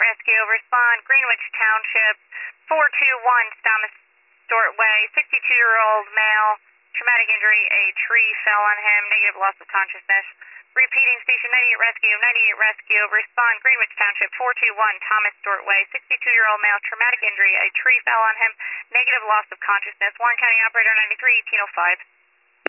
rescue. Respond, Greenwich Township, 421 Thomas Stewart Way, 62-year-old male, traumatic injury, a tree fell on him, negative loss of consciousness. Repeating, Station 98 Rescue, respond, Greenwich Township, 421 Thomas Stewart Way, 62-year-old male, traumatic injury, a tree fell on him, negative loss of consciousness. Warren County Operator 93, 1805.